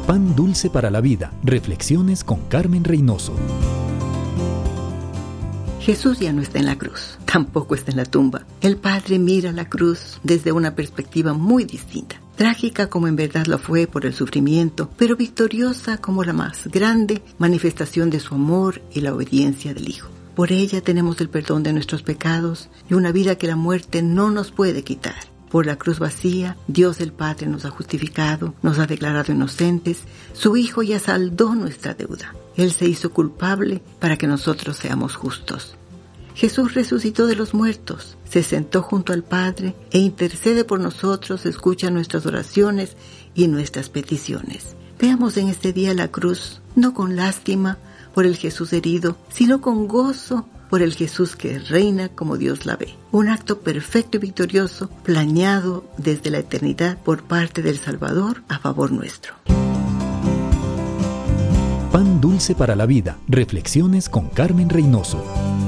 Pan dulce para la vida. Reflexiones con Carmen Reynoso. Jesús ya no está en la cruz, tampoco está en la tumba. El Padre mira la cruz desde una perspectiva muy distinta. Trágica como en verdad lo fue por el sufrimiento, pero victoriosa como la más grande manifestación de su amor y la obediencia del Hijo. Por ella tenemos el perdón de nuestros pecados y una vida que la muerte no nos puede quitar. Por la cruz vacía, Dios el Padre nos ha justificado, nos ha declarado inocentes. Su Hijo ya saldó nuestra deuda. Él se hizo culpable para que nosotros seamos justos. Jesús resucitó de los muertos, se sentó junto al Padre e intercede por nosotros, escucha nuestras oraciones y nuestras peticiones. Veamos en este día la cruz, no con lástima por el Jesús herido, sino con gozo por el Jesús que reina como Dios la ve. Un acto perfecto y victorioso, planeado desde la eternidad por parte del Salvador a favor nuestro. Pan dulce para la vida. Reflexiones con Carmen Reynoso.